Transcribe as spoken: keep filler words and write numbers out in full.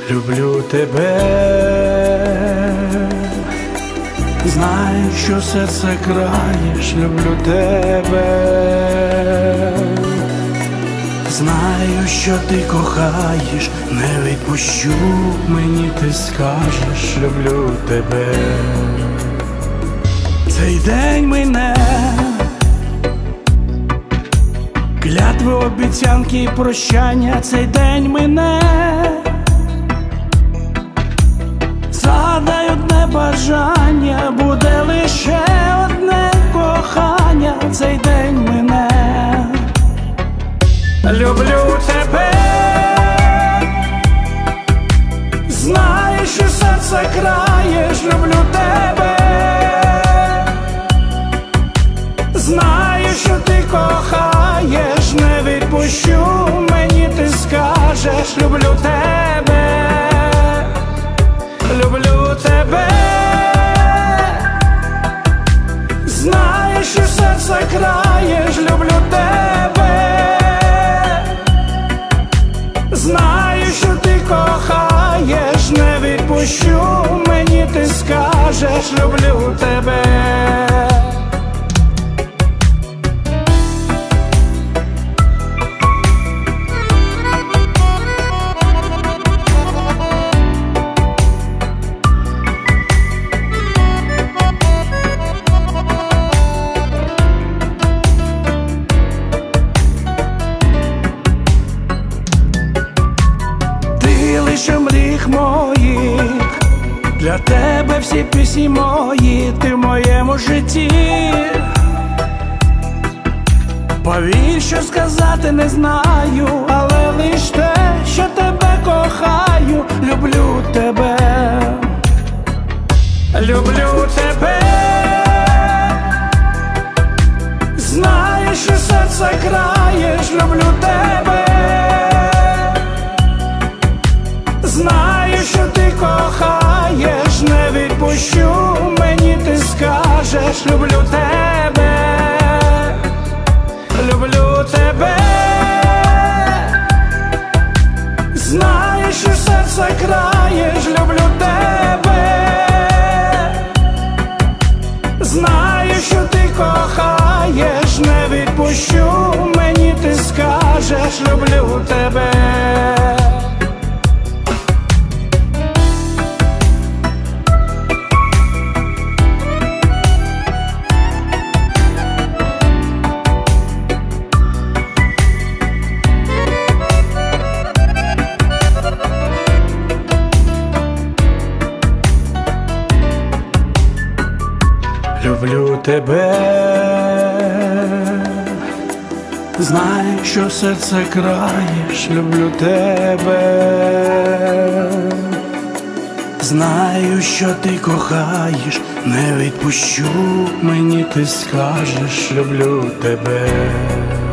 люблю тебе, знаю, що серце краєш, люблю тебе, знаю, що ти кохаєш, не відпущу, мені ти скажеш, люблю тебе. Цей день мине, клятви, обіцянки і прощання, цей день мине. Загадай одне бажання, буде лише одне кохання, цей день мине. Люблю тебе, знаю, що серце краєш, люблю тебе, знаю, що ти кохаєш, не відпущу, мені ти скажеш, люблю тебе, люблю тебе, знаю, що серце краєш, люблю тебе, знаю, що ти кохаєш, не відпущу, мені ти скажеш, люблю тебе. Лише мріх моїх, для тебе всі пісні мої, ти в моєму житті. Повір, що сказати не знаю, але лиш те, що тебе кохаю, люблю тебе, люблю тебе, знаю, що серце краєш, люблю тебе, знаю, що ти кохаєш, не відпущу, мені ти скажеш, люблю тебе, люблю тебе, знаю, що серце краєш, люблю тебе, знаю, що ти кохаєш, не відпущу, мені ти скажеш, люблю тебе. Люблю тебе, знаю, що серце краєш, люблю тебе, знаю, що ти кохаєш, не відпущу, мені ти скажеш, люблю тебе.